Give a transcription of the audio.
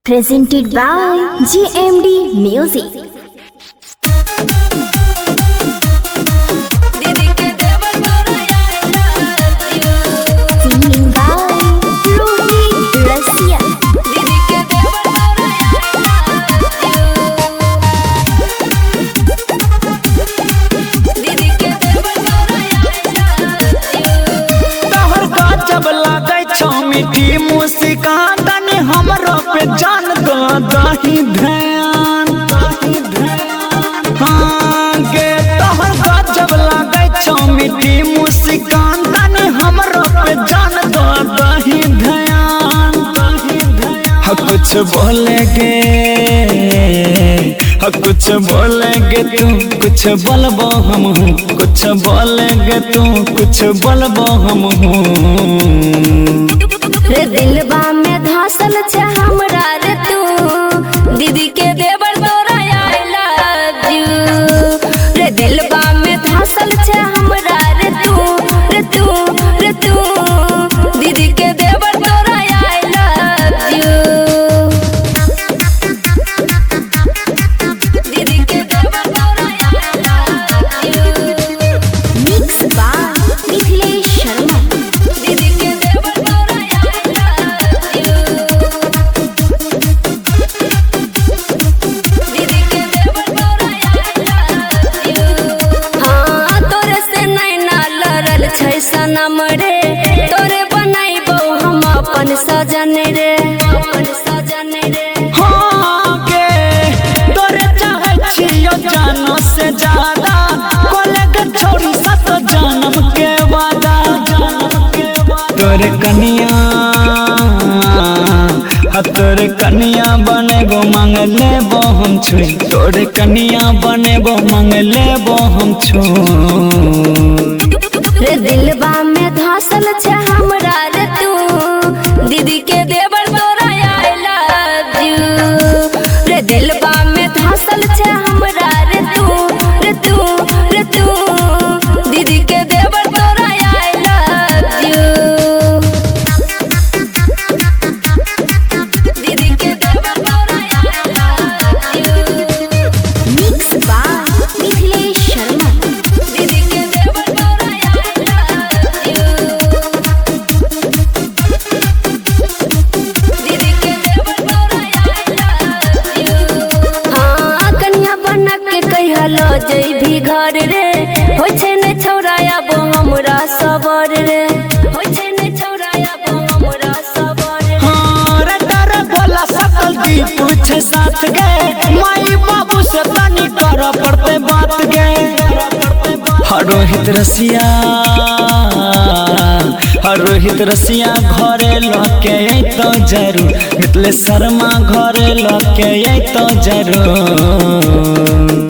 Presented by GMD Music. Singing by Rohit Russia. तोहर गजब लागै छौ मीठी मुस्कान तनी हमरो पे जान दो दही ध्यान हाँ गे तोहर गजब लागै छौ मीठी मुस्कान तनी हमरो पे जान दो दही ध्यान कुछ बोलेगे कुछ बोलेगे तू कुछ बोलबो हम हूँ कुछ बोलेगे तू कुछ बोलबो हम हूँ रे दिलबा में धसल छे हमरा रे तू दीदी के देवर तोरा आई लव यू रे दिलबा में धसल छे हमरा रे तू दीदी के देवर तोरा आई लव यू दीदी के देवर तोरा I love you mix by Mithilesh Sharma दीदी के देवर तोरा आई लव यू दीदी के देवर तोरा आई लव यू हाँ तोरे से नैना लड़ल छै सनम रे तोरे बनाइबो हम अपन सजन रे हाँ गे तोरे चाहे छियो जानो से ज्यादा कोलेगे छोड़ी सत जन्म के वादा तोरे कनिया बनेगो मांग लेबो हम छुई तोरे कनिया बनेगो मांग लेबो हम छुई रे दिलबा में धसल छे हमरा रे तू दीदी के देवर तोरा आई लव यू रे दिलबा में धसल छे हमरा रे तू दीदी के देवर तोरा आई लव यू दीदी के देवर तोरा I love you mix by Mithilesh Sharma दीदी के देवर तोरा आई लव यू दीदी के देवर तोरा आई लव यू हाँ कन्या बना के कहलो जइभी घर रे होय छै ने छौरा आबो हमरा सबर रे होय छै ने छौरा आबो हमरा सबर रे हाँ रे तारे बोला सकल दी पूछे साथ गए माई बाबू से तनी कर पड़ते बात गए रोहित रसिया घरे लके तो जरूर मिथिलेश शर्मा घरे लके तो जरूर